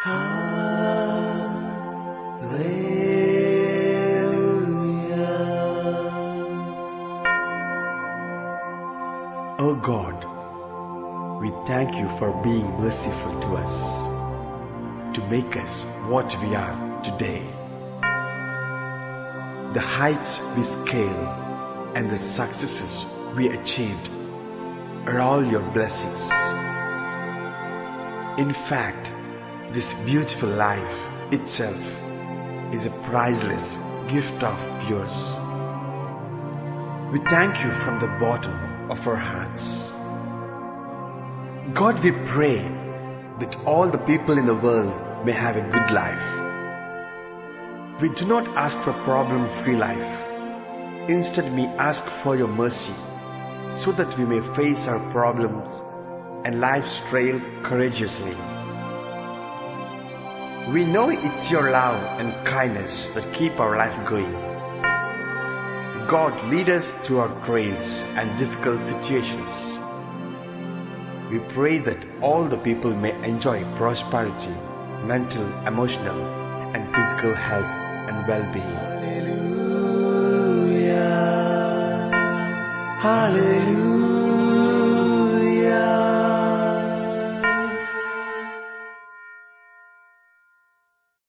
O God, we thank you for being merciful to us, to make us what we are today. The heights we scale and the successes we achieved are all your blessings. In fact, this beautiful life itself is a priceless gift of yours. We thank you from the bottom of our hearts. God, we pray that all the people in the world may have a good life. We do not ask for problem-free life. Instead, we ask for your mercy so that we may face our problems and life's trail courageously. We know it's your love and kindness that keep our life going. God, lead us through our trails and difficult situations. We pray that all the people may enjoy prosperity, mental, emotional, and physical health and well-being. Hallelujah. Hallelujah.